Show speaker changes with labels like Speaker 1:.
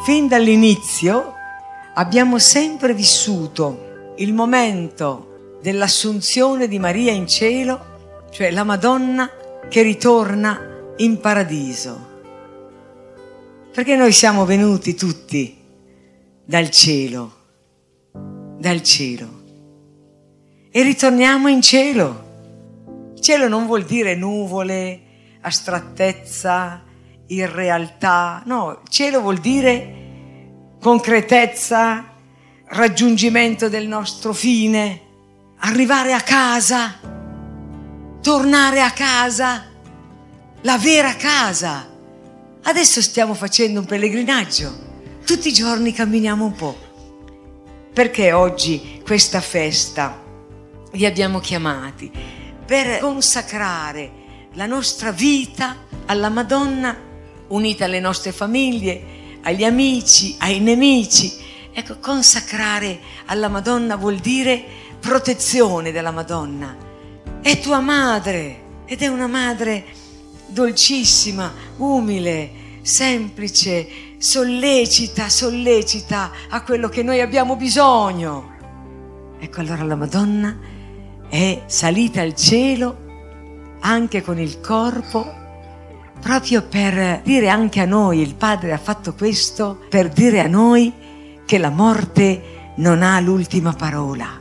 Speaker 1: fin dall'inizio abbiamo sempre vissuto il momento dell'assunzione di Maria in cielo, cioè la Madonna che ritorna in paradiso. Perché noi siamo venuti tutti dal cielo e ritorniamo in cielo. Cielo non vuol dire nuvole, astrattezza, irrealtà, no, cielo vuol dire concretezza, raggiungimento del nostro fine, arrivare a casa, tornare a casa, la vera casa. Adesso stiamo facendo un pellegrinaggio, tutti i giorni camminiamo un po'. Perché oggi questa festa vi abbiamo chiamati? Per consacrare la nostra vita alla Madonna, unita alle nostre famiglie, agli amici, ai nemici. Ecco, consacrare alla Madonna vuol dire protezione della Madonna. È tua madre ed è una madre dolcissima, umile, semplice, sollecita a quello che noi abbiamo bisogno. Ecco, allora la Madonna è salita al cielo anche con il corpo, proprio per dire anche a noi, il Padre ha fatto questo per dire a noi che la morte non ha l'ultima parola.